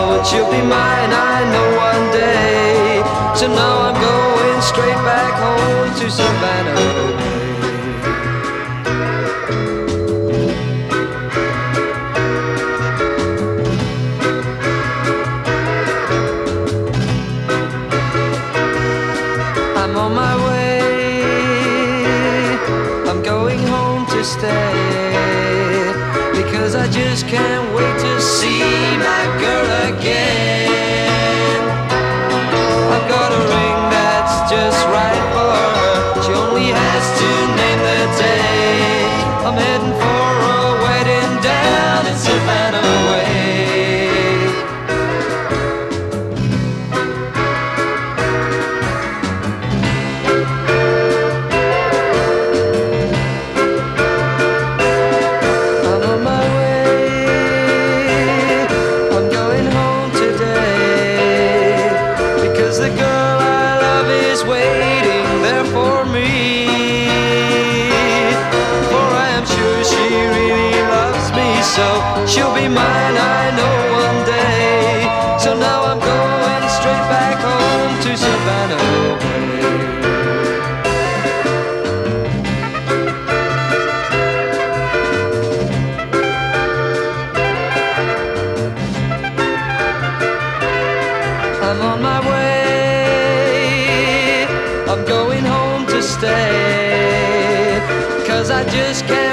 and she'll be mine, I know, one day. So now I'm going straight back home to Savannah Bay. I'm on my way, I'm going home to stay, because I just can't wait to see my girl again. I've got a ring that's just right for her, she only has to name the day. I'm heading for a wedding down in Savannah Way. Waiting there for me, for I am sure she really loves me, so she'll be mine, I know, one day. So now I'm going straight back home to Savannah Bay. I'm on my way, I'm going home to stay, 'cause I just can't